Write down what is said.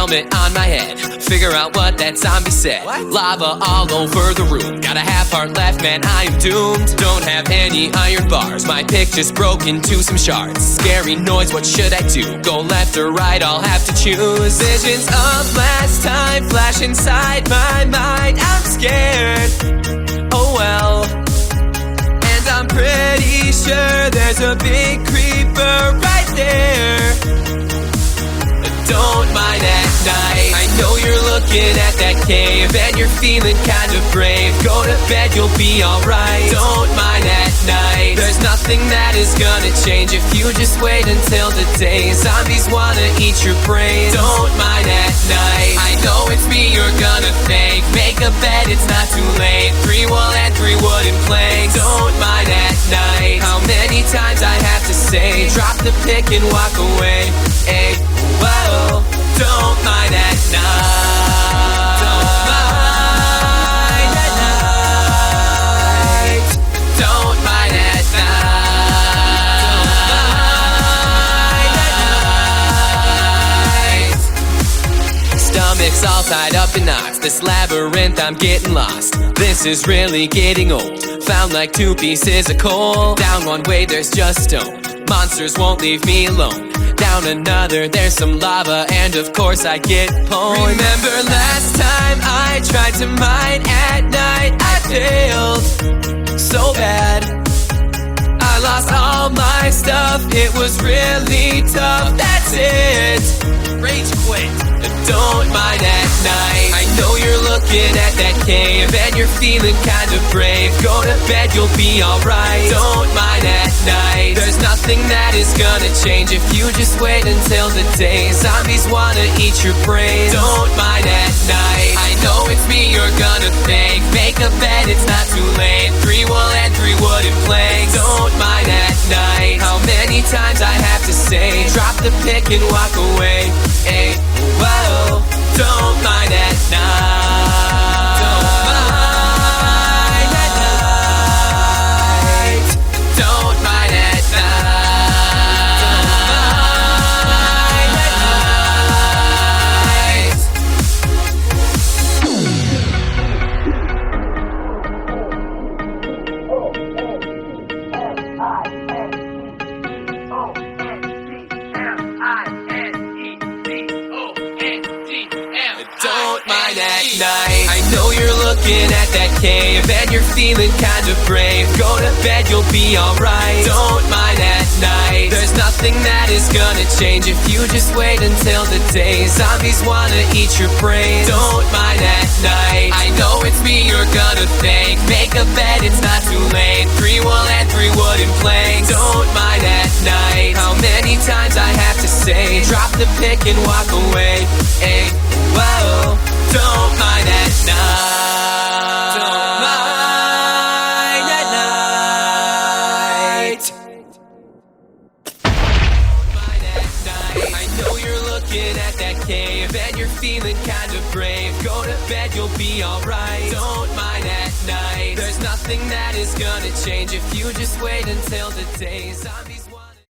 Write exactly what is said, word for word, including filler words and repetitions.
helmet on my head. Figure out what that zombie said. What? Lava all over the room. Got a half heart left, man, I am doomed. Don't have any iron bars. My pick just broke into some shards. Scary noise, what should I do? Go left or right, I'll have to choose. Visions of last time flash inside my mind. I'm scared, oh well. And I'm pretty sure there's a big creeper right there. Don't mind at night. I know you're looking at that cave and you're feeling kind of brave. Go to bed, you'll be alright. Don't mind at night. There's nothing that is gonna change if you just wait until the day. Zombies wanna eat your brains. Don't mind at night. I know it's me you're gonna thank. Make a bed, it's not too late. Three wool and three wooden planks. Don't mind at night. How many times I have to say, drop the pick and walk away. Hey, whoa, don't mind at night. Don't mind at night. Don't mind at night. Stomach's all tied up in knots. This labyrinth, I'm getting lost. This is really getting old. Found like two pieces of coal. Down one way, there's just stone. Monsters won't leave me alone. Down another, there's some lava, and of course I get pwned. Remember last time I tried to mine at night? I failed so bad. I lost all my stuff, it was really tough. That's it, rage quit. Don't mind at night. I know you're looking at that cave and you're feeling kind of brave. Go to bed, you'll be alright. Don't mind at night. There's nothing that is gonna change if you just wait until the day. Zombies wanna eat your brains. Don't mind at night. I know it's me you're gonna thank. Make a bed, it's not too late. Three wool and three wooden planks. Don't mind at night. How many times I have to say, drop the pick and walk away. Hey, whoa, don't mind at night. Don't mind at night. Don't mind at night. Don't mind at night. I know you're looking at that cave and you're feeling kind of brave. Go to bed, you'll be alright. Don't mind at night. There's nothing that is gonna change if you just wait until the day. Zombies wanna eat your brains. Don't mind at night. I know it's me you're gonna thank. Make a bed, it's not too late. Three wool and three wooden planks. Don't mind at night. How many times I have to say, drop the pick and walk away. Hey, whoa, don't mind at night. Don't mind at night. Don't mind at night. I know you're looking at that cave and you're feeling kind of brave. Go to bed, you'll be alright. Don't mind at night. There's nothing that is gonna change if you just wait until the day. Zombies